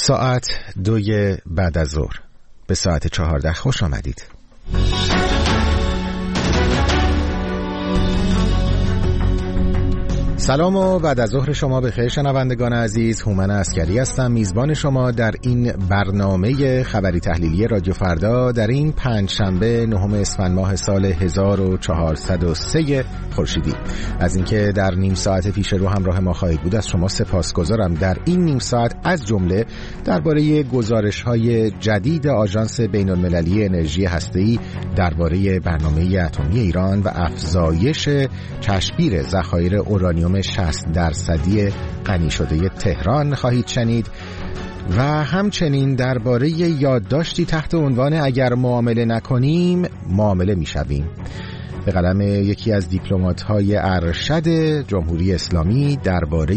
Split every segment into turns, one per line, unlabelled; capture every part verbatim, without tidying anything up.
ساعت دوی بعد از ظهر به ساعت چهارده خوش آمدید. سلام و بعد از ظهر شما بخیر شنوندگان عزیز. هومن عسکری هستم، میزبان شما در این برنامه خبری تحلیلی رادیو فردا در این پنج شنبه نهم اسفند ماه سال هزار و چهارصد و سه خورشیدی. از اینکه در نیم ساعت پیش رو همراه ما خواهید بود از شما سپاسگزارم. در این نیم ساعت از جمله درباره گزارش‌های جدید آژانس بین‌المللی انرژی هسته‌ای درباره برنامه اتمی ایران و افزایش تشبیر ذخایر اورانیوم شصت درصدی غنی شده تهران خواهید شنید و همچنین درباره یادداشتی تحت عنوان اگر معامله نکنیم معامله میشویم به قلم یکی از دیپلمات‌های ارشد جمهوری اسلامی درباره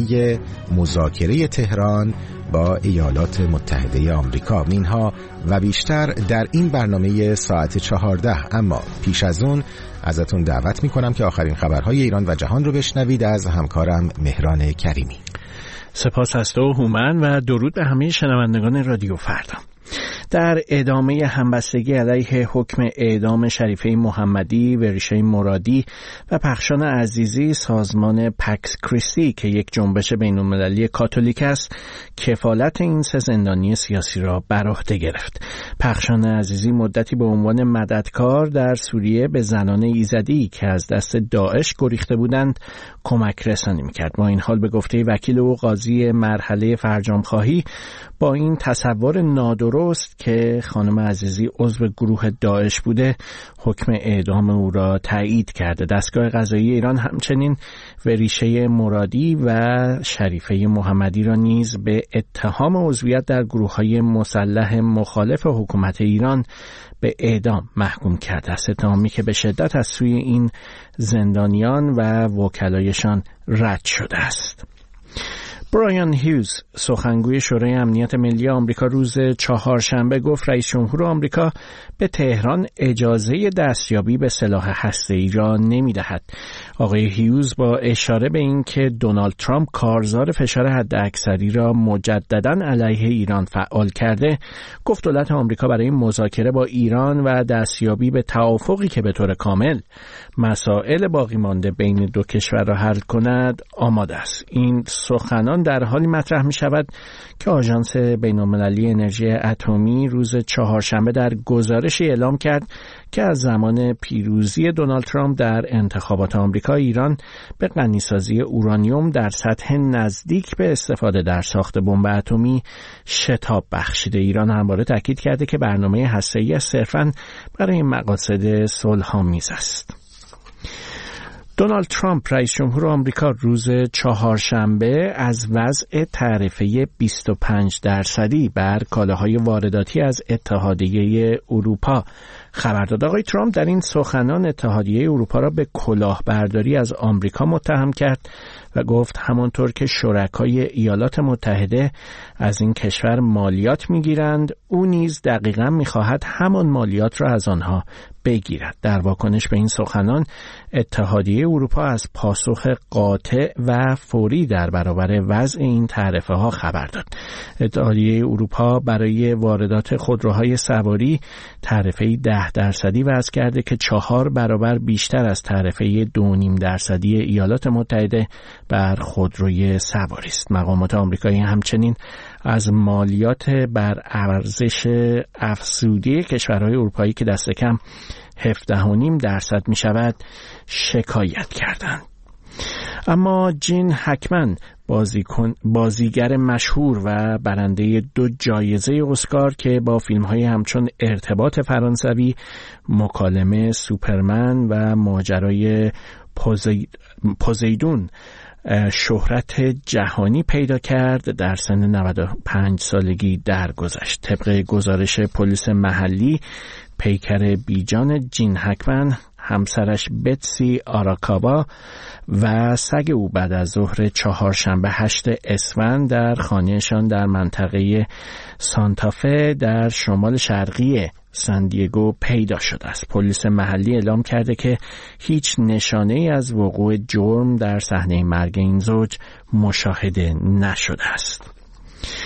مذاکره تهران با ایالات متحده آمریکا. اینها و بیشتر در این برنامه ساعت چهارده. اما پیش از اون ازتون دعوت میکنم که آخرین خبرهای ایران و جهان رو بشنوید از همکارم مهران کریمی.
سپاس از تو هومن و درود به همه شنوندگان رادیو فردا. در ادامه همبستگی علیه حکم اعدام شریفه محمدی، وریشه مرادی و پخشان عزیزی، سازمان پکس کریستی که یک جنبش بین‌المللی کاتولیک است، کفالت این سه زندانی سیاسی را بر عهده گرفت. پخشان عزیزی مدتی به عنوان مددکار در سوریه به زنان ایزدی که از دست داعش گریخته بودند کمک رسانی می‌کرد. با این حال به گفته وکیل او قاضی مرحله فرجام‌خواهی، با این تصور نادرست که خانم عزیزی عضو گروه داعش بوده حکم اعدام او را تایید کرده. دستگاه قضایی ایران همچنین وریشه مرادی و شریفه محمدی را نیز به اتهام عضویت در گروه‌های مسلح مخالف حکومت ایران به اعدام محکوم کرده است، اتهامی که به شدت از سوی این زندانیان و وکلایشان رد شده است. برایان هیوز، سخنگوی شورای امنیت ملی آمریکا، روز چهارشنبه گفت رئیس جمهور آمریکا به تهران اجازه دستیابی به سلاح هسته‌ای را نمی‌دهد. آقای هیوز با اشاره به اینکه دونالد ترامپ کارزار فشار حداکثری را مجدداً علیه ایران فعال کرده، گفت دولت آمریکا برای مذاکره با ایران و دستیابی به توافقی که به طور کامل مسائل باقی مانده بین دو کشور را حل کند آماده است. این سخنان در حالی مطرح می شود که آژانس بین‌المللی انرژی اتمی روز چهارشنبه در گزارشی اعلام کرد که از زمان پیروزی دونالد ترامپ در انتخابات آمریکا، ایران به غنیسازی اورانیوم در سطح نزدیک به استفاده در ساخت بمب اتمی شتاب بخشیده. ایران همواره تاکید کرده که برنامه هسته‌ای صرفاً برای مقاصد صلح‌آمیز است. دونالد ترامپ رئیس جمهور آمریکا روز چهارشنبه از وضع تعرفه بیست و پنج درصدی بر کالاهای وارداتی از اتحادیه اروپا خبر داد. آقای ترامپ در این سخنان اتحادیه اروپا را به کلاهبرداری از آمریکا متهم کرد و گفت همانطور که شرکای ایالات متحده از این کشور مالیات میگیرند، او نیز دقیقاً میخواهد همان مالیات را از آنها بگیرد. در واکنش به این سخنان، اتحادیه اروپا از پاسخ قاطع و فوری در برابر وضع این تعرفه ها خبر داد. اتحادیه اروپا برای واردات خودروهای سواری تعرفه ده درصدی وضع کرده که چهار برابر بیشتر از تعرفه دو نیم درصدی ایالات متحده بر خودروی سواری است. مقامات آمریکایی همچنین از مالیات بر ارزش افزوده کشورهای اروپایی که دست کم هفده و نیم درصد می شود شکایت کردند. اما جین هکمن، بازیکن بازیگر مشهور و برنده دو جایزه اسکار که با فیلم‌های همچون ارتباط فرانسوی، مکالمه سوپرمن و ماجرای پوزی... پوزیدون شهرت جهانی پیدا کرد، در سن نود و پنج سالگی درگذشت. طبق گزارش پلیس محلی، پیکر بیجان جین هکمن، همسرش بتسی آراکابا و سگ او بعد از ظهر چهارشنبه هشت اسفند در خانهشان در منطقه سانتافه در شمال شرقی سندیگو پیدا شده است. پلیس محلی اعلام کرده که هیچ نشانه‌ای از وقوع جرم در صحنه مرگ این زوج مشاهده نشده است.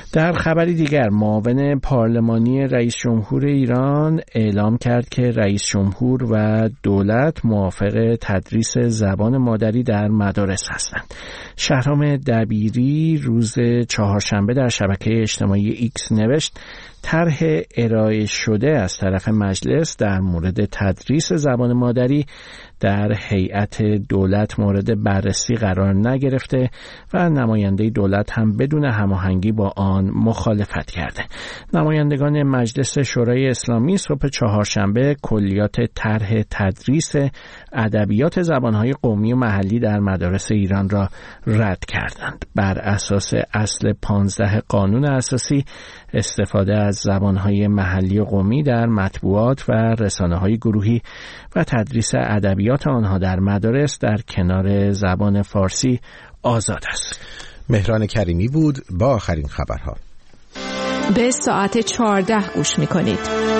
در خبری دیگر، معاون پارلمانی رئیس جمهور ایران اعلام کرد که رئیس جمهور و دولت موافق تدریس زبان مادری در مدارس هستند. شهرام دبیری روز چهارشنبه در شبکه اجتماعی ایکس نوشت طرح ارائه شده از طرف مجلس در مورد تدریس زبان مادری در هیئت دولت مورد بررسی قرار نگرفته و نماینده دولت هم بدون هماهنگی با آن مخالفت کرده. نمایندگان مجلس شورای اسلامی صبح چهارشنبه کلیات طرح تدریس ادبیات زبانهای قومی و محلی در مدارس ایران را رد کردند. بر اساس اصل پانزده قانون اساسی، استفاده از زبانهای محلی و قومی در مطبوعات و رسانه‌های گروهی و تدریس ادبیات آنها در مدارس در کنار زبان فارسی آزاد است.
مهران کریمی بود با آخرین خبرها.
به ساعت چهارده گوش می‌کنید.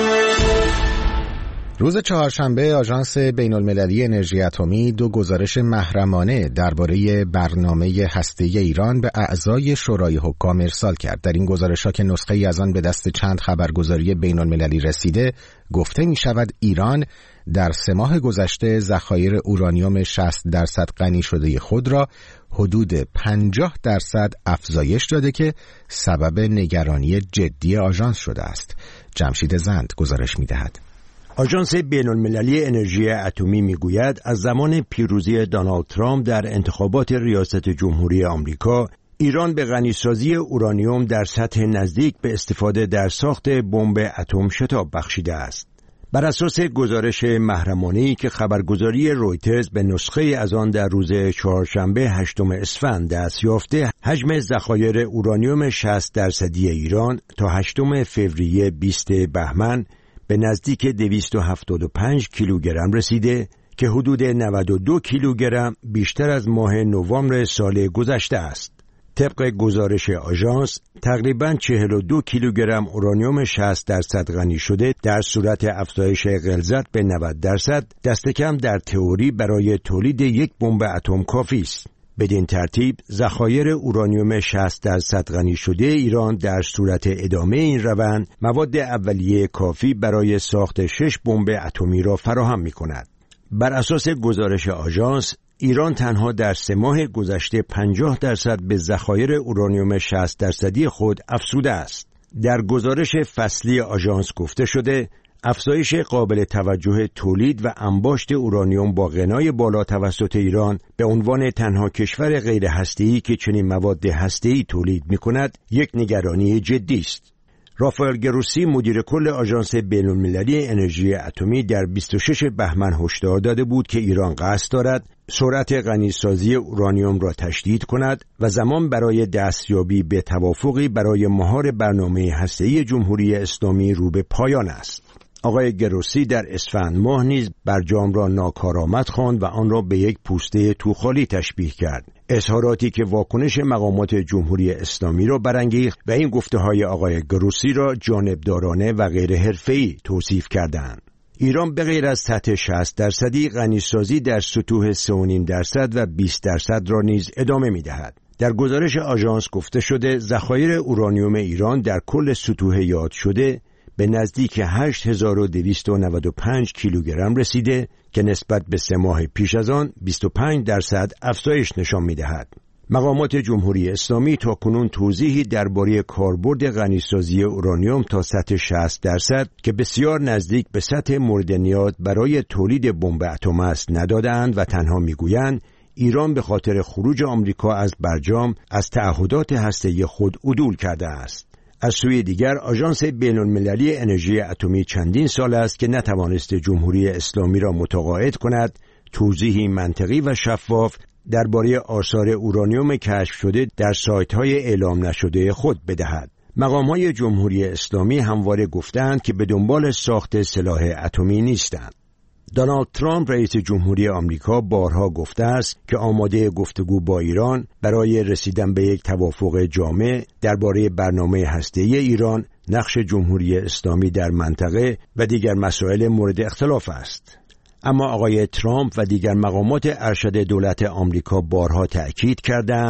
روز چهارشنبه آژانس بین‌المللی انرژی اتمی دو گزارش محرمانه درباره برنامه هسته‌ای ایران به اعضای شورای حکام ارسال کرد. در این گزارش‌ها که نسخه‌ای از آن به دست چند خبرگزاری بین‌المللی رسیده، گفته می‌شود ایران در سه ماه گذشته ذخایر اورانیوم شصت درصد غنی شده خود را حدود پنجاه درصد افزایش داده که سبب نگرانی جدی آژانس شده است. جمشید زند گزارش می‌دهد.
آژانس بین‌المللی انرژی اتمی میگوید از زمان پیروزی دونالد ترامپ در انتخابات ریاست جمهوری آمریکا، ایران به غنیسازی اورانیوم در سطح نزدیک به استفاده در ساخت بمب اتم شتاب بخشیده است. بر اساس گزارش محرمانه‌ای که خبرگزاری رویترز به نسخه از آن در روز چهارشنبه هشتم اسفند دست یافته، حجم ذخایر اورانیوم شصت درصدی ایران تا هشتم فوریه بیست بهمن به نزدیک دویست و هفتاد و پنج کیلوگرم رسیده که حدود نود و دو کیلوگرم بیشتر از ماه نوامبر سال گذشته است. طبق گزارش آژانس، تقریباً چهل و دو کیلوگرم اورانیوم شصت درصد غنی شده در صورت افزایش غلظت به نود درصد دست کم در تئوری برای تولید یک بمب اتم کافی است. بدین ترتیب ذخایر اورانیوم شصت درصد غنی شده ایران در صورت ادامه این روند مواد اولیه کافی برای ساخت شش بمب اتمی را فراهم می‌کند. بر اساس گزارش آژانس، ایران تنها در سه ماه گذشته پنجاه درصد به ذخایر اورانیوم شصت درصدی خود افزوده است. در گزارش فصلی آژانس گفته شده افزایش قابل توجه تولید و انباشت اورانیوم با غنای بالا توسط ایران به عنوان تنها کشور غیر هسته‌ای که چنین مواد هسته‌ای تولید می‌کند یک نگرانی جدی است. رافائل گروسی مدیر کل آژانس بین‌المللی انرژی اتمی در بیست و شش بهمن هشدار داده بود که ایران قصد دارد سرعت غنیسازی اورانیوم را تشدید کند و زمان برای دستیابی به توافقی برای مهار برنامه هسته‌ای جمهوری اسلامی رو به پایان است. آقای گروسی در اسفند ماه نیز برجام را ناکارآمد خواند و آن را به یک پوسته توخالی تشبیه کرد. اظهاراتی که واکنش مقامات جمهوری اسلامی را برانگیخت و این گفته‌های آقای گروسی را جانبدارانه و غیر حرفه‌ای توصیف کردند. ایران به غیر از سطح شصت درصدی غنیسازی در سطوح سه و نیم درصد و بیست درصد را نیز ادامه می‌دهد. در گزارش آژانس گفته شده ذخایر اورانیوم ایران در کل سطوح یاد شده به نزدیک هشت هزار و دویست و نود و پنج کیلوگرم رسیده که نسبت به سه ماه پیش از آن بیست و پنج درصد افزایش نشان می‌دهد. مقامات جمهوری اسلامی تاکنون توضیحی درباره کاربرد غنیسازی اورانیوم تا سطح شصت درصد که بسیار نزدیک به سطح مورد نیاز برای تولید بمب اتم است ندادند و تنها می‌گویند ایران به خاطر خروج آمریکا از برجام از تعهدات هسته‌ای خود عدول کرده است. از سوی دیگر آژانس بین‌المللی انرژی اتمی چندین سال است که نتوانسته جمهوری اسلامی را متقاعد کند توضیحی منطقی و شفاف درباره آثار اورانیوم کشف شده در سایت‌های اعلام نشده خود بدهد. مقام‌های جمهوری اسلامی همواره گفتند که به دنبال ساخت سلاح اتمی نیستند. دونالد ترامپ رئیس جمهوری آمریکا بارها گفته است که آماده گفتگو با ایران برای رسیدن به یک توافق جامع درباره برنامه هسته‌ای ایران، نقش جمهوری اسلامی در منطقه و دیگر مسائل مورد اختلاف است. اما آقای ترامپ و دیگر مقامات ارشد دولت آمریکا بارها تأکید کردند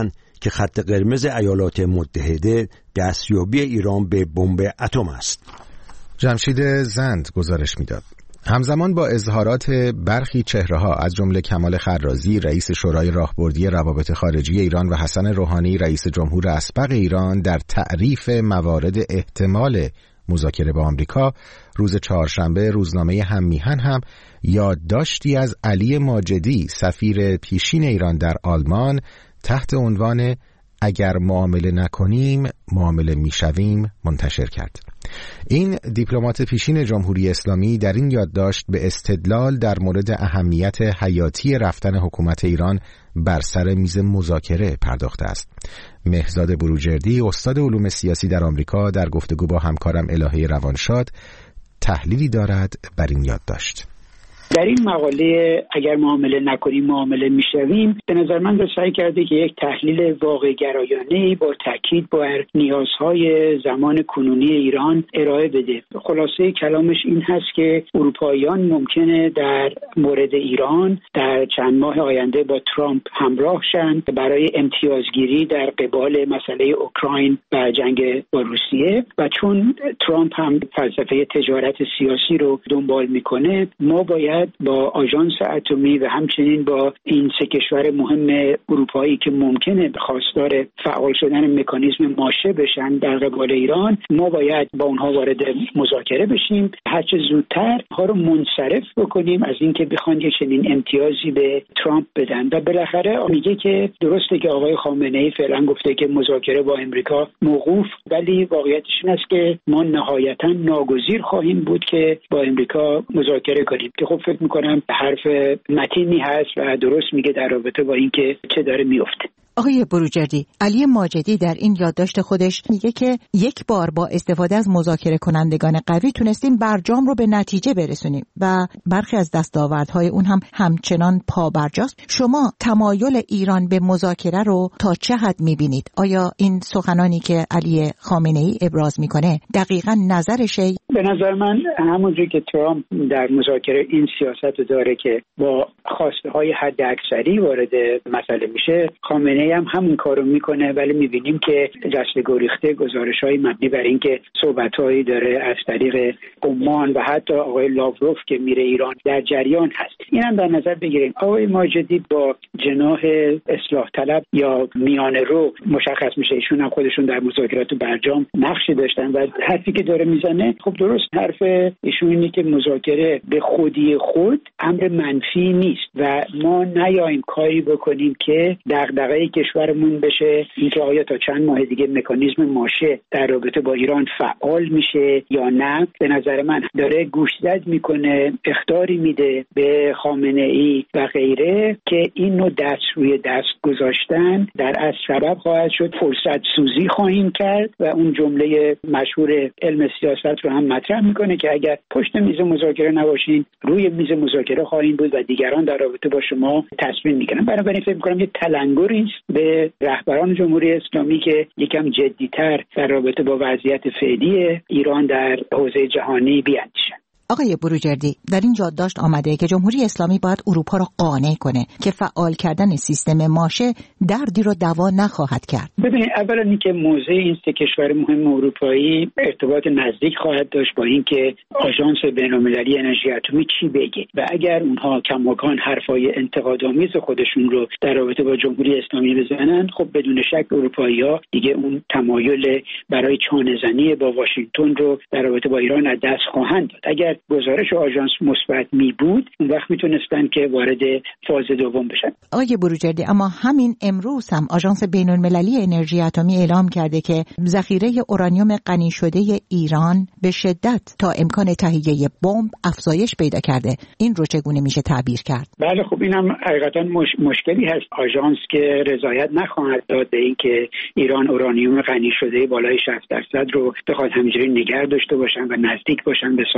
که خط قرمز ایالات متحده دستیابی ایران به بمب اتم است.
جمشید زند گزارش میداد. همزمان با اظهارات برخی چهره‌ها از جمله کمال خرازی رئیس شورای راهبردی روابط خارجی ایران و حسن روحانی رئیس جمهور اسبق ایران در تعریف موارد احتمال مذاکره با آمریکا، روز چهارشنبه روزنامه هم میهن هم یادداشتی از علی ماجدی سفیر پیشین ایران در آلمان تحت عنوان اگر معامله نکنیم معامله میشویم منتشر کرد. این دیپلمات پیشین جمهوری اسلامی در این یادداشت به استدلال در مورد اهمیت حیاتی رفتن حکومت ایران بر سر میز مذاکره پرداخته است. مهرزاد بروجردی استاد علوم سیاسی در آمریکا در گفتگو با همکارم الهه روانشاد تحلیلی دارد بر این یادداشت.
در این مقاله اگر معامله نکنیم معامله میشویم به نظر من به سعی کرده که یک تحلیل واقع گرایانه‌ای با تاکید بر نیازهای زمان کنونی ایران ارائه بده. خلاصه کلامش این هست که اروپاییان ممکنه در مورد ایران در چند ماه آینده با ترامپ همراه شن برای امتیازگیری در قبال مسئله اوکراین و جنگ با روسیه و چون ترامپ هم فلسفه تجارت سیاسی رو دنبال میکنه ما باید با آژانس اتمی و همچنین با این سه کشور مهم اروپایی که ممکنه خواستار فعال شدن مکانیزم ماشه بشن در قبال ایران ما باید با اونها وارد مذاکره بشیم، هرچه زودتر ها رو منصرف بکنیم از اینکه بخوان یه چنین امتیازی به ترامپ بدن. و بالاخره میگه که درسته که آقای خامنه‌ای فعلا گفته که مذاکره با امریکا موقوف، ولی واقعیتش این است که ما نهایتا ناگزیر خواهیم بود که با امریکا مذاکره کنیم که خب فکر میکنم حرف متینی هست و درست میگه در رابطه با اینکه چه داره میفته.
آقای بروجردی، علی ماجدی در این یادداشت خودش میگه که یک بار با استفاده از مذاکره کنندگان قوی تونستیم برجام رو به نتیجه برسونیم و برخی از دستاوردهای اون هم همچنان پابرجاست. شما تمایل ایران به مذاکره رو تا چه حد میبینید؟ آیا این سخنانی که علی خامنه‌ای ابراز میکنه دقیقاً نظرشه؟
به نظر من همونجوری که ترامپ در مذاکره این سیاست رو داره که با خواسته های حد اکثری وارد مسئله میشه، خامنه‌ای هم همون کارو میکنه، ولی میبینیم که دست گریخته گزارش‌های مبنی بر اینکه صحبت‌هایی داره از طریق عمان و حتی آقای لاوروف که میره ایران در جریان هست. اینم در نظر بگیریم. آقای ماجدی با جناح اصلاح طلب یا میانه رو مشخص میشه، ایشون هم خودشون در مذاکرات برجام نقشی داشتن و حرفی که داره میزنه خب درست حرف ایشون اینه که مذاکره به خودی خود امر منفی نیست و ما نیاییم کاری بکنیم که دغدغه کشورمون بشه اینکه آیا تا چند ماه دیگه مکانیزم ماشه در رابطه با ایران فعال میشه یا نه. به نظر من داره گوشزد میکنه، اخطاری میده به خامنه‌ای و غیره که این نوع دست روی دست گذاشتن در اصل سبب خواهد شد فرصت سوزی خواهیم کرد و اون جمله مشهور علم سیاست رو هم مطرح میکنه که اگر پشت میز مذاکره نباشین روی میز مذاکره خواهید بود و دیگران در رابطه با شما تصمیم میگیرن. بنابراین فکر میکنم یه تلنگری است به رهبران جمهوری اسلامی که یکم جدی‌تر در رابطه با وضعیت فعلی ایران در حوزه جهانی بیاندیشن.
آقای بروجردی، در این یادداشت آمده که جمهوری اسلامی باید اروپا را قانع کنه که فعال کردن سیستم ماشه دردی رو دوا نخواهد کرد.
ببینید، اولا اینکه موضع این سه کشور مهم اروپایی ارتباط نزدیک خواهد داشت با اینکه آژانس بین‌المللی انرژی اتمی چی بگه و اگر اونها کماکان حرفای انتقادآمیز خودشون رو در رابطه با جمهوری اسلامی بزنن، خب بدون شک اروپایی‌ها دیگه اون تمایل برای چانه‌زنی با واشنگتن رو در رابطه با ایران از دست خواهند داد. اگر گزارش آژانس مثبت می بود اون وقت میتونستن که وارد فاز دوم بشن.
آقای بروجردی، اما همین امروز هم آژانس بین‌المللی انرژی اتمی اعلام کرده که ذخیره اورانیوم غنی شده ایران به شدت تا امکان تهیه بمب افزایش پیدا کرده. این رو چگونه میشه تعبیر کرد؟
بله، خب اینم حقیقتا مش... مشکلی هست. آژانس که رضایت نخواهد داد به اینکه ایران اورانیوم غنی شده بالای شصت درصد رو بخواد همینجوری نگه داشته باشن و نزدیک باشن به ساختن بمب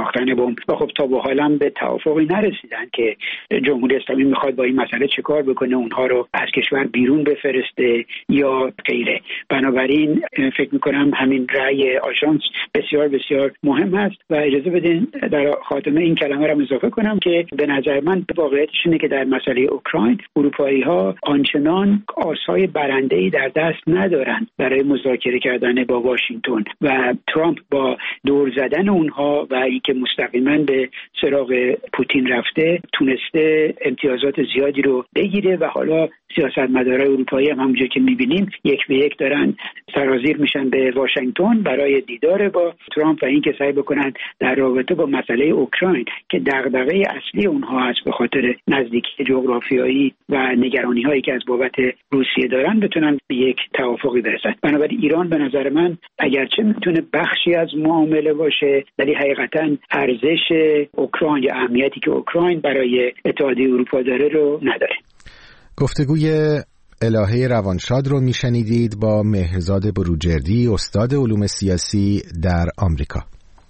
هفتم و خب تا به حالا به توافقی نرسیدن که جمهوری اسلامی میخواد با این مسئله چه کار بکنه، اونها رو از کشور بیرون بفرسته یا غیره. بنابراین فکر میکنم همین رأی آژانس بسیار بسیار مهم است و اجازه بدین در خاتمه این کلمه رو اضافه کنم که به نظر من واقعیتش اینه که در مسئله اوکراین اروپایی ها آنچنان آسای برنده‌ای در دست ندارن برای مذاکره کردن با واشنگتن و ترامپ با دور زدن اونها و اینکه مستقیما به سراغ پوتین رفته تونسته امتیازات زیادی رو بگیره و حالا سیاستمدارای اروپایی هم همونجوری که می‌بینیم یک به یک دارن سرازیر میشن به واشنگتن برای دیدار با ترامپ و اینکه سعی بکنن در رابطه با مسئله اوکراین که دغدغه اصلی اونها است به خاطر نزدیکی جغرافیایی و نگرانی‌هایی که از بابت روسیه دارن بتونن به یک توافقی برسن. بنابراین ایران به نظر من اگرچه میتونه بخشی از معامله باشه ولی حقیقتاً ارزش اوکراین یا اهمیتی که اوکراین برای اتحادیه اروپا داره رو نداره.
گفتگوی الهه روانشاد رو میشنیدید با مهرزاد بروجردی، استاد علوم سیاسی در آمریکا.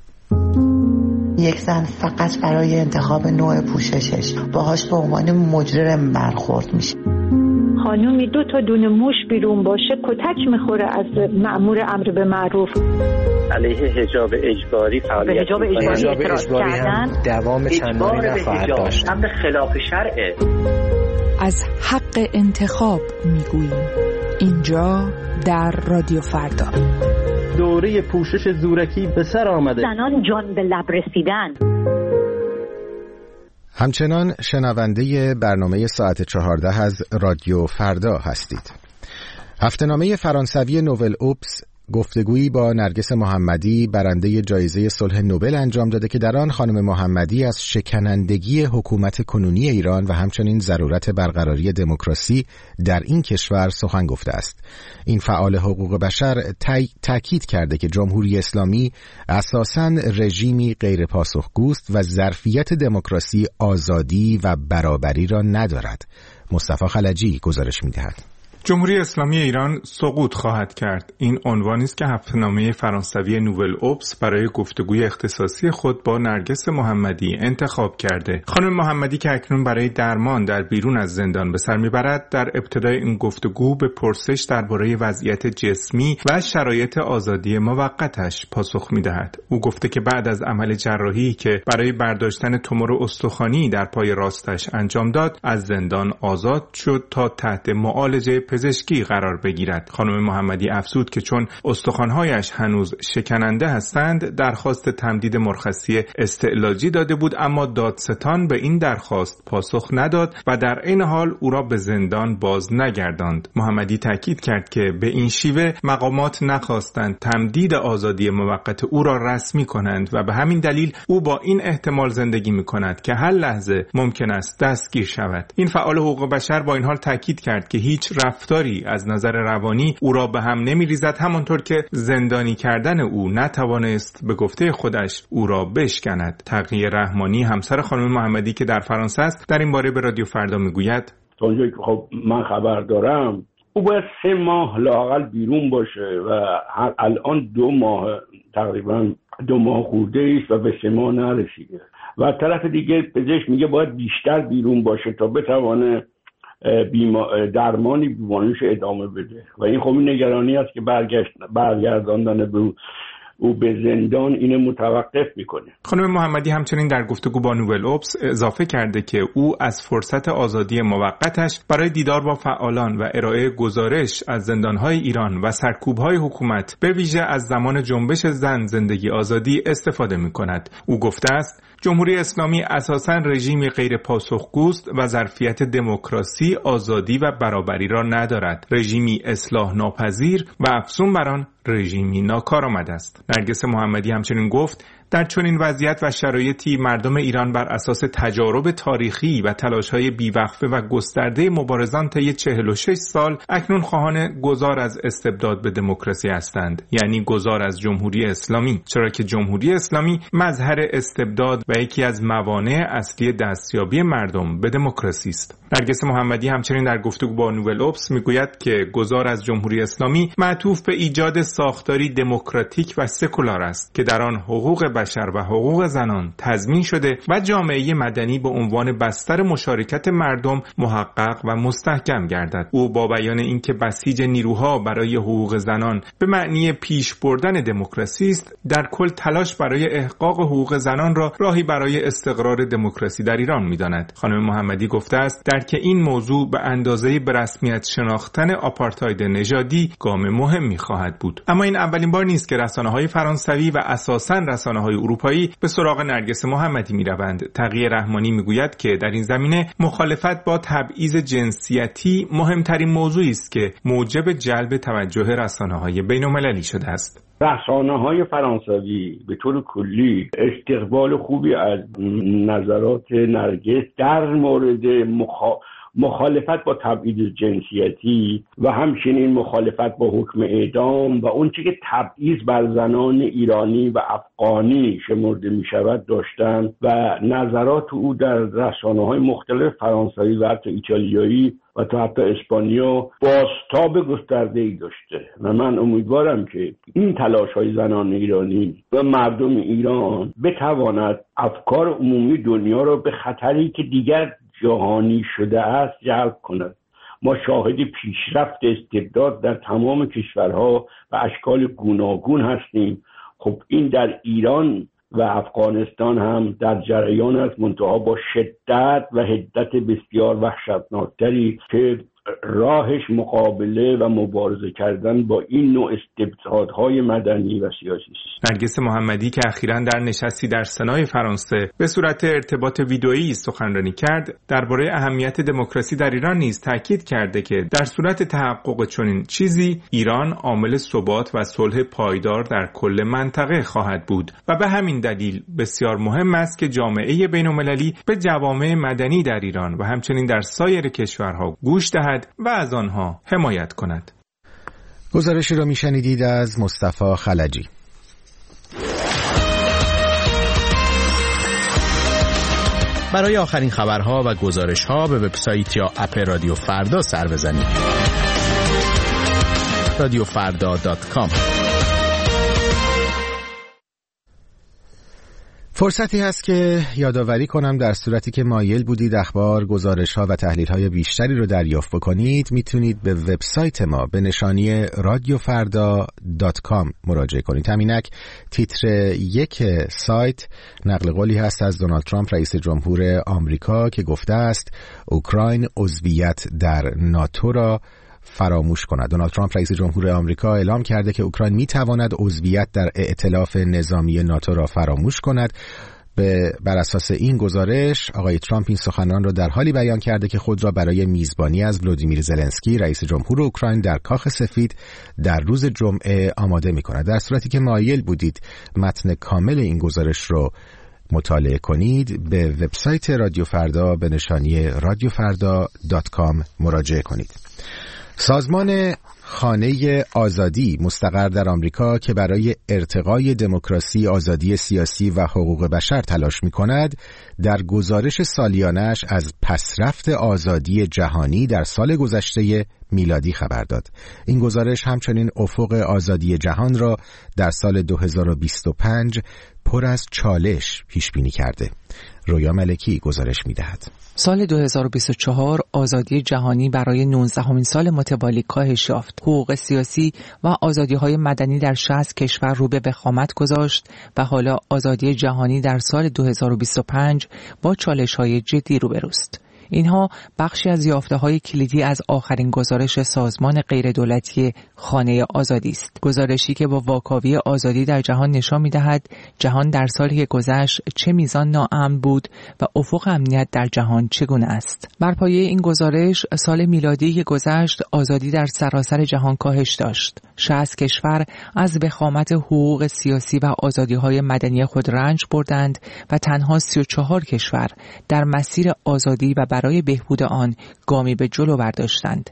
یک زن فقط برای انتخاب نوع پوششش باهاش به عنوان مجرم برخورد میشه.
خانومی دو تا دونه موش بیرون باشه کتک میخوره از مأمور امر به معروف.
علیه حجاب اجباری فعالیت
حجاب اجباری اعتراض کردن
دوام چندانی نخواهد داشت.
امر خلاف شرعه.
از حق انتخاب میگوییم اینجا در رادیو فردا.
دوره پوشش زورکی به سر آمده.
زنان جان به لب رسیدن.
همچنان شنونده برنامه ساعت چهارده از رادیو فردا هستید. هفته‌نامه فرانسوی نوول اوبس گفتگویی با نرگس محمدی برنده جایزه صلح نوبل انجام داده که در آن خانم محمدی از شکنندگی حکومت کنونی ایران و همچنین ضرورت برقراری دموکراسی در این کشور سخن گفته است. این فعال حقوق بشر تاکید کرده که جمهوری اسلامی اساساً رژیمی غیر پاسخگوست و ظرفیت دموکراسی، آزادی و برابری را ندارد. مصطفی خلجی گزارش می‌دهد.
جمهوری اسلامی ایران سقوط خواهد کرد. این عنوانی است که هفته‌نامه فرانسوی نوول اوبس برای گفتگوی اختصاصی خود با نرگس محمدی انتخاب کرده. خانم محمدی که اکنون برای درمان در بیرون از زندان به سر میبرد، در ابتدای این گفتگو به پرسش درباره وضعیت جسمی و شرایط آزادی موقتش پاسخ میدهد. او گفته که بعد از عمل جراحی که برای برداشتن تومور استخوانی در پای راستش انجام داد، از زندان آزاد شد تا تحت معالجه پزشکی قرار بگیرد. خانم محمدی افزود که چون استخوان‌هایش هنوز شکننده هستند، درخواست تمدید مرخصی استعلاجی داده بود، اما دادستان به این درخواست پاسخ نداد و در این حال او را به زندان باز نگرداند. محمدی تاکید کرد که به این شیوه مقامات نخواستند تمدید آزادی موقت او را رسمی کنند و به همین دلیل او با این احتمال زندگی می‌کند که هر لحظه ممکن است دستگیر شود. این فعال حقوق بشر با این حال تاکید کرد که هیچ رفتاری از نظر روانی او را به هم نمی‌ریزد، همانطور که زندانی کردن او نتوانست به گفته خودش او را بشکند. تقی رحمانی همسر خانم محمدی که در فرانسه است در این باره به رادیو فردا میگوید:
تا اونجایی که خب من خبر دارم او باید سه ماه لااقل بیرون باشه و الان دو ماه تقریبا دو ماه خورده است و به سه ماه نرسیده و از طرف دیگه پزشک میگه باید بیشتر بیرون باشه تا بتوانه درمانی بیماریش ادامه بده و این خب نگرانی است که برگشت برگرداندن به او به زندان اینو متوقف میکنه.
خانم محمدی همچنین در گفتگو با نوول اوبس اضافه کرده که او از فرصت آزادی موقتش برای دیدار با فعالان و ارائه گزارش از زندانهای ایران و سرکوبهای حکومت به ویژه از زمان جنبش زن زندگی آزادی استفاده میکند. او گفته است جمهوری اسلامی اساساً رژیمی غیر پاسخگوست و ظرفیت دموکراسی، آزادی و برابری را ندارد. رژیمی اصلاح ناپذیر و افزون بر آن رژیمی ناکارآمد است. نرگس محمدی همچنین گفت در چنین وضعیت و شرایطی مردم ایران بر اساس تجارب تاریخی و تلاش‌های بیوقفه و گسترده مبارزان طی چهل و شش سال اکنون خواهان گذار از استبداد به دموکراسی هستند، یعنی گذار از جمهوری اسلامی، چرا که جمهوری اسلامی مظهر استبداد و یکی از موانع اصلی دستیابی مردم به دموکراسی است. نرگس محمدی همچنین در گفتگو با نوول اوبس میگوید که گذار از جمهوری اسلامی معطوف به ایجاد ساختاری دموکراتیک و سکولار است که در آن حقوق بشر و حقوق زنان تضمین شده و جامعه مدنی به عنوان بستر مشارکت مردم محقق و مستحکم گردد. او با بیان اینکه بسیج نیروها برای حقوق زنان به معنی پیش بردن دموکراسی است، در کل تلاش برای احقاق حقوق زنان را راهی برای استقرار دموکراسی در ایران می‌داند. خانم محمدی گفته است درک این موضوع به اندازه به رسمیت شناختن آپارتاید نژادی گام مهمی خواهد بود. اما این اولین بار نیست که رسانه‌های فرانسوی و اساساً رسانه‌های اروپایی به سراغ نرگس محمدی می‌روند. تقی رحمانی می‌گوید که در این زمینه مخالفت با تبعیض جنسیتی مهمترین موضوعی است که موجب جلب توجه رسانه‌های بین‌المللی شده است.
رسانه‌های فرانسوی به طور کلی استقبال خوبی از نظرات نرگس در مورد مخا... مخالفت با تبعیض جنسیتی و همچنین مخالفت با حکم اعدام و اون چیزی که تبعیض بر زنان ایرانی و افغانی شمرده می شود داشتن و نظرات او در رسانه‌های مختلف فرانسوی و حتی ایتالیایی و تا حتی اسپانیا بازتاب گسترده‌ای داشته و من امیدوارم که این تلاش‌های زنان ایرانی و مردم ایران بتواند افکار عمومی دنیا را به خطری که دیگر جهانی شده است جلب کند. ما شاهد پیشرفت استبداد در تمام کشورها و اشکال گوناگون هستیم. خب این در ایران و افغانستان هم در جریان است، منتها با شدت و حدت بسیار وحشتناکتری که راهش مقابله و مبارزه کردن با این نوع استبدادهای مدنی و سیاسی است.
نرگس محمدی که اخیراً در نشستی در سنای فرانسه به صورت ارتباط ویدئویی سخنرانی کرد، درباره اهمیت دموکراسی در ایران نیز تاکید کرده که در صورت تحقق چنین چیزی ایران عامل ثبات و صلح پایدار در کل منطقه خواهد بود و به همین دلیل بسیار مهم است که جامعه بین‌المللی به جوامع مدنی در ایران و همچنین در سایر کشورها گوش دهد و از آنها حمایت کند.
گزارشی را میشنیدید از مصطفی خلجی. برای آخرین خبرها و گزارشها به وبسایت یا اپ رادیو فردا سر بزنید. رادیو فردا دات کام. فرصتی هست که یادآوری کنم در صورتی که مایل بودید اخبار، گزارش‌ها و تحلیل‌های بیشتری رو دریافت بکنید، میتونید به وبسایت ما به نشانی رادیو فردا دات کام مراجعه کنید. همینک تیتر یک سایت نقل قولی هست از دونالد ترامپ رئیس جمهور آمریکا که گفته است اوکراین عضویت در ناتو را فراموش کند. دونالد ترامپ رئیس جمهور آمریکا اعلام کرده که اوکراین میتواند عضویت در ائتلاف نظامی ناتو را فراموش کند. به بر اساس این گزارش آقای ترامپ این سخنان را در حالی بیان کرده که خود را برای میزبانی از ولودیمیر زلنسکی رئیس جمهور اوکراین در کاخ سفید در روز جمعه آماده می‌کند. در صورتی که مایل بودید متن کامل این گزارش رو مطالعه کنید، به وبسایت رادیو فردا به نشانی رادیو فردا دات کام مراجعه کنید. سازمان خانه آزادی مستقر در آمریکا که برای ارتقای دموکراسی، آزادی سیاسی و حقوق بشر تلاش می‌کند، در گزارش سالیانه‌اش از پسرفت آزادی جهانی در سال گذشته میلادی خبر داد. این گزارش همچنین افق آزادی جهان را در سال دو هزار و بیست و پنج پر از چالش پیش بینی کرده. رویا ملکی گزارش می‌دهد.
سال دو هزار و بیست و چهار آزادی جهانی برای نوزدهمین سال متوالی کاهش یافت. حقوق سیاسی و آزادی‌های مدنی در شصت کشور رو به وخامت گذاشت و حالا آزادی جهانی در سال دو هزار و بیست و پنج با چالش‌های جدی روبروست. اینها بخشی از یافته‌های کلیدی از آخرین گزارش سازمان غیردولتی خانه آزادی است. گزارشی که با واکاوی آزادی در جهان نشان می‌دهد جهان در سالی که گذشت چه میزان ناامن بود و افق امنیت در جهان چگونه است. بر پایه این گزارش سال میلادی که گذشت آزادی در سراسر جهان کاهش داشت. شصت کشور از وخامت حقوق سیاسی و آزادی‌های مدنی خود رنج بردند و تنها سی و چهار کشور در مسیر آزادی و برای بهبود آن گامی به جلو برداشتند.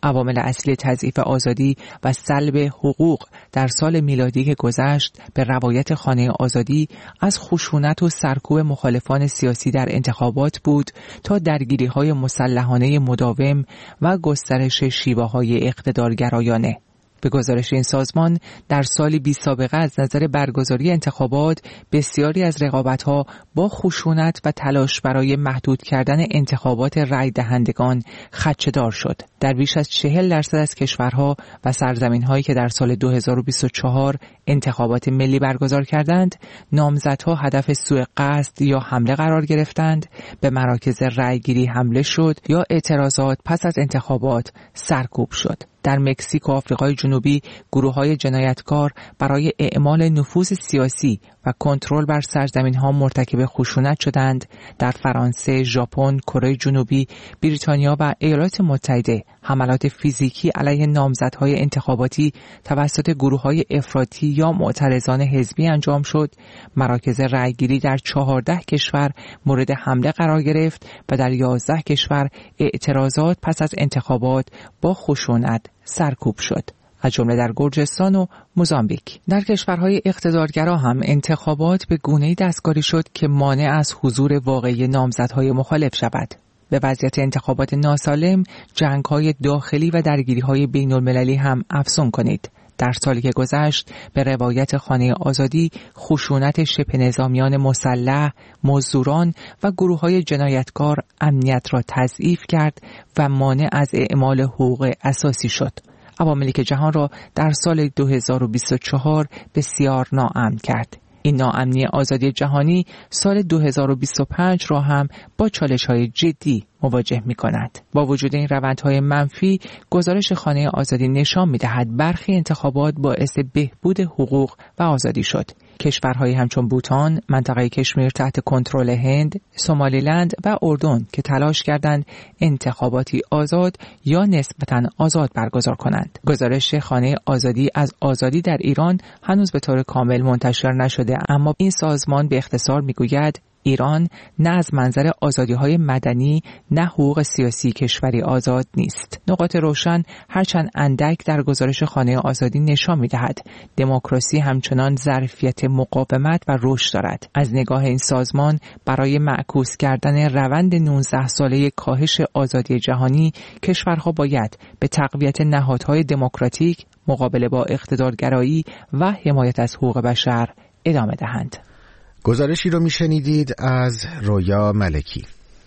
عوامل اصلی تضعیف آزادی و سلب حقوق در سال میلادی که گذشت به روایت خانه آزادی از خشونت و سرکوب مخالفان سیاسی در انتخابات بود تا درگیری‌های مسلحانه مداوم و گسترش شیوه‌های اقتدارگرایانه. به گزارش این سازمان در سالی بی سابقه از نظر برگزاری انتخابات بسیاری از رقابت‌ها با خشونت و تلاش برای محدود کردن انتخابات رای دهندگان خدشه‌دار شد. در بیش از چهل درصد از کشورها و سرزمین‌هایی که در سال دو هزار و بیست و چهار انتخابات ملی برگزار کردند، نامزدها هدف سوء قصد یا حمله قرار گرفتند، به مراکز رایگیری حمله شد یا اعتراضات پس از انتخابات سرکوب شد. در مکزیک و آفریقای جنوبی گروه‌های جنایتکار برای اعمال نفوذ سیاسی و کنترل بر سرزمین‌ها مرتکب خشونت شدند. در فرانسه، ژاپن، کره جنوبی، بریتانیا و ایالات متحده حملات فیزیکی علیه نامزدهای انتخاباتی توسط گروه‌های افراطی یا معترضان حزبی انجام شد. مراکز رأیگیری در چهارده کشور مورد حمله قرار گرفت و در یازده کشور اعتراضات پس از انتخابات با خشونت سرکوب شد، از جمله در گرجستان و موزامبیک. در کشورهای اقتدارگرا هم انتخابات به گونه‌ای دستکاری شد که مانع از حضور واقعی نامزدهای مخالف شود. به وضعیت انتخابات ناسالم، جنگ‌های داخلی و درگیری‌های بین‌المللی هم افزون کنید. در سالی که گذشت به روایت خانه آزادی، خشونت شبه نظامیان مسلح، مزدوران و گروه‌های جنایتکار امنیت را تضعیف کرد و مانع از اعمال حقوق اساسی شد. عواملی که جهان را در سال دو هزار و بیست و چهار بسیار ناامن کرد. این ناامنی آزادی جهانی سال دو هزار و بیست و پنج را هم با چالش‌های جدی مواجه می‌کند. با وجود این روندهای منفی، گزارش خانه آزادی نشان می‌دهد برخی انتخابات باعث بهبود حقوق و آزادی شد. کشورهایی همچون بوتان، منطقه کشمیر تحت کنترل هند، سومالیلند و اردن که تلاش کردند انتخاباتی آزاد یا نسبتاً آزاد برگزار کنند. گزارش خانه آزادی از آزادی در ایران هنوز به طور کامل منتشر نشده، اما این سازمان به اختصار میگوید ایران نه از منظر آزادی‌های مدنی نه حقوق سیاسی کشوری آزاد نیست. نقاط روشن هرچند اندک در گزارش خانه آزادی نشان می‌دهد دموکراسی همچنان ظرفیت مقاومت و رشد دارد. از نگاه این سازمان برای معکوس کردن روند نوزده ساله کاهش آزادی جهانی، کشورها باید به تقویت نهادهای دموکراتیک، مقابله با اقتدارگرایی و حمایت از حقوق بشر ادامه دهند.
گزارشی رو میشنیدید از رویا ملکی.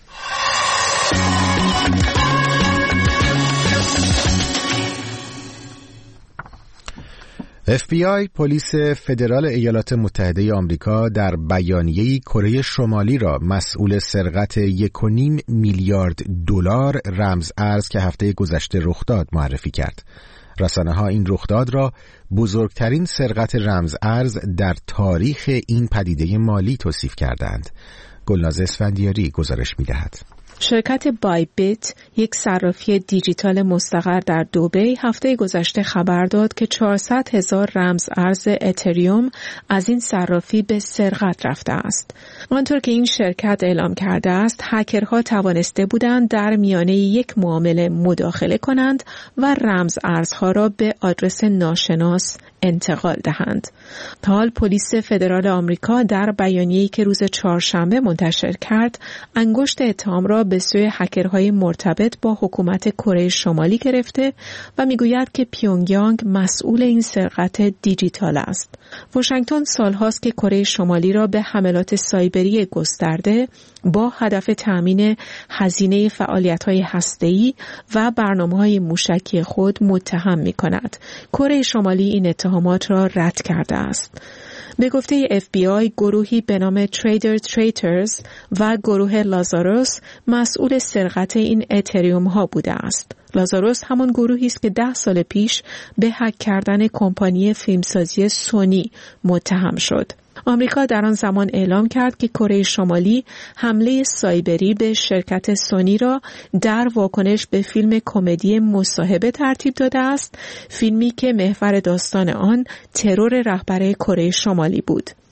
اف بی آی پلیس فدرال ایالات متحده آمریکا در بیانیه‌ای کره شمالی را مسئول سرقت یک و نیم میلیارد دلار رمز ارز که هفته گذشته رخ داد معرفی کرد. رسانه‌ها این رخداد را بزرگترین سرقت رمز ارز در تاریخ این پدیده مالی توصیف کردند. گلناز اسفندیاری گزارش می‌دهد.
شرکت بای بیت، یک صرافی دیجیتال مستقر در دبی، هفته گذشته خبر داد که چهارصد هزار رمز ارز اتریوم از این صرافی به سرقت رفته است. آنطور که این شرکت اعلام کرده است، هکرها توانسته بودند در میانه یک معامله مداخله کنند و رمز ارزها را به آدرس ناشناس انتقال دهند. حال پلیس فدرال آمریکا در بیانیه‌ای که روز چهارشنبه منتشر کرد، انگشت اتهام را به سوی هکرهای مرتبط با حکومت کره شمالی گرفته و میگوید که پیونگیانگ مسئول این سرقت دیجیتال است. واشنگتن سالهاست که کره شمالی را به حملات سایبری گسترده با هدف تأمین هزینه فعالیت‌های هسته‌ای و برنامه‌های موشکی خود متهم می‌کند. کره شمالی این اتهامات را رد کرده است. به گفته اف بی آی، گروهی به نام تریدر تریترز و گروه لازاروس مسئول سرقت این اتریوم ها بوده است. لازاروس همان گروهی است که ده سال پیش به هک کردن کمپانی فیلمسازی سونی متهم شد. آمریکا در آن زمان اعلام کرد که کره شمالی حمله سایبری به شرکت سونی را در واکنش به فیلم کمدی مصاحبه ترتیب داده است، فیلمی که محور داستان آن ترور رهبر کره شمالی بود.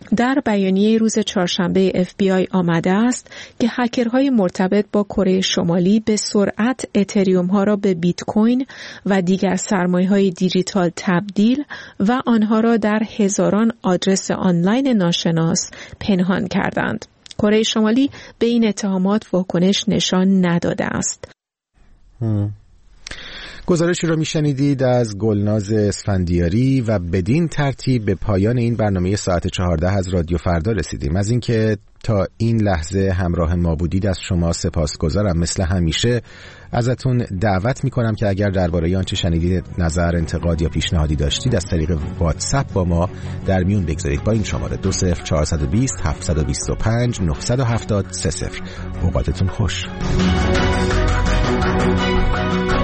در بیانیه روز چهارشنبه اف بی آی آمده است که هکرهای مرتبط با کره شمالی به سرعت اتریوم ها را به بیت کوین و دیگر سرمایه‌های دیجیتال تبدیل و آنها را در هزاران آدرس آنلاین ناشناس پنهان کردند. کره شمالی به این اتهامات واکنش نشان نداده است.
هم. گزارشی رو میشنیدید از گلناز اسفندیاری و بدین ترتیب به پایان این برنامه ساعت چهارده از رادیو فردا رسیدیم. از اینکه تا این لحظه همراه ما بودید از شما سپاسگزارم. مثل همیشه ازتون دعوت میکنم که اگر درباره آنچه شنیدید نظر، انتقاد یا پیشنهادی داشتید از طریق واتساپ با ما در میون بگذارید با این شماره دو صفر چهار دو صفر هفت دو پنج نه هفت صفر. اوقاتتون خوش.